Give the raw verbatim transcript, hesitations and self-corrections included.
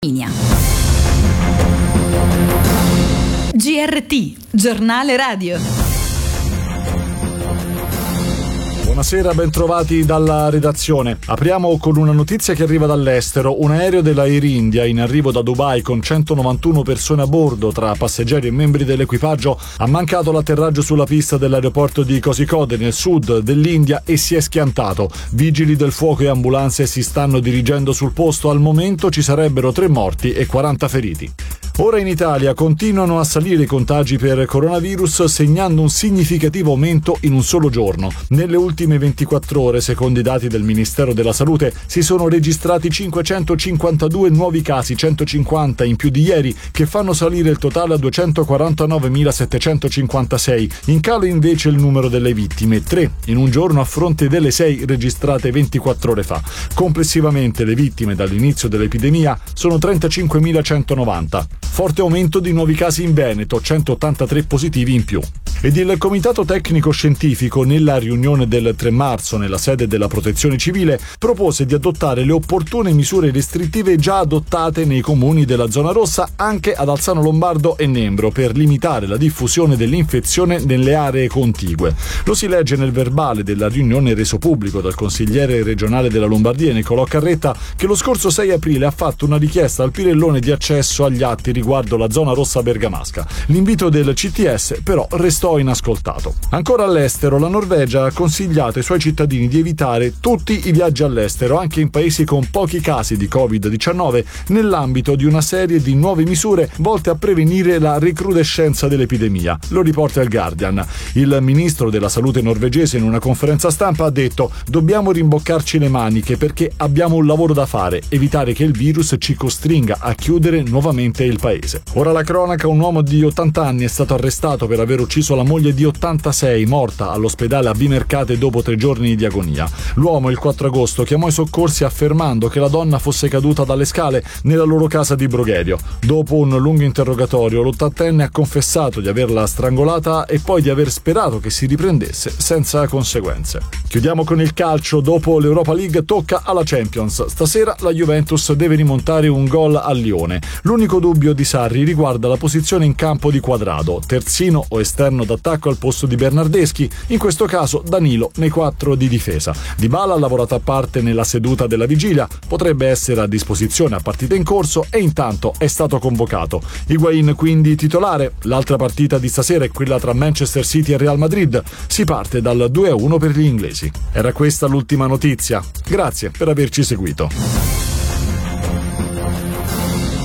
G R T, giornale radio. Buonasera, ben trovati dalla redazione. Apriamo con una notizia che arriva dall'estero. Un aereo della Air India in arrivo da Dubai con centonovantuno persone a bordo, tra passeggeri e membri dell'equipaggio, ha mancato l'atterraggio sulla pista dell'aeroporto di Kozhikode nel sud dell'India e si è schiantato. Vigili del fuoco e ambulanze si stanno dirigendo sul posto. Al momento ci sarebbero tre morti e quaranta feriti. Ora in Italia continuano a salire i contagi per coronavirus, segnando un significativo aumento in un solo giorno. Nelle ultime ventiquattro ore, secondo i dati del Ministero della Salute, si sono registrati cinquecentocinquantadue nuovi casi, centocinquanta in più di ieri, che fanno salire il totale a duecentoquarantanovemilasettecentocinquantasei. In calo invece il numero delle vittime, tre in un giorno a fronte delle sei registrate ventiquattro ore fa. Complessivamente le vittime dall'inizio dell'epidemia sono trentacinquemilacentonovanta. Forte aumento di nuovi casi in Veneto, centottantatré positivi in più. Ed il Comitato Tecnico Scientifico, nella riunione del tre marzo nella sede della Protezione Civile, propose di adottare le opportune misure restrittive già adottate nei comuni della zona rossa anche ad Alzano Lombardo e Nembro per limitare la diffusione dell'infezione nelle aree contigue. Lo si legge nel verbale della riunione reso pubblico dal consigliere regionale della Lombardia Nicolò Carretta, che lo scorso sei aprile ha fatto una richiesta al Pirellone di accesso agli atti riguardo la zona rossa bergamasca. L'invito del C T S però restò inascoltato. Ancora all'estero, la Norvegia ha consigliato ai suoi cittadini di evitare tutti i viaggi all'estero, anche in paesi con pochi casi di covid diciannove, nell'ambito di una serie di nuove misure volte a prevenire la recrudescenza dell'epidemia. Lo riporta il Guardian. Il ministro della salute norvegese in una conferenza stampa ha detto: dobbiamo rimboccarci le maniche perché abbiamo un lavoro da fare, evitare che il virus ci costringa a chiudere nuovamente il paese. Ora la cronaca: un uomo di ottanta anni è stato arrestato per aver ucciso la moglie di ottantasei, morta all'ospedale a Vimercate dopo tre giorni di agonia. L'uomo il quattro agosto chiamò i soccorsi affermando che la donna fosse caduta dalle scale nella loro casa di Brogherio. Dopo un lungo interrogatorio, l'ottantenne ha confessato di averla strangolata e poi di aver sperato che si riprendesse senza conseguenze. Chiudiamo con il calcio. Dopo l'Europa League tocca alla Champions. Stasera la Juventus deve rimontare un gol al Lione. L'unico dubbio di Sarri riguarda la posizione in campo di Quadrado, terzino o esterno d'attacco al posto di Bernardeschi, in questo caso Danilo nei quattro di difesa. Dybala ha lavorato a parte nella seduta della vigilia, potrebbe essere a disposizione a partita in corso e intanto è stato convocato. Higuain quindi titolare. L'altra partita di stasera è quella tra Manchester City e Real Madrid. Si parte dal due a uno per gli inglesi. Era questa l'ultima notizia. Grazie per averci seguito.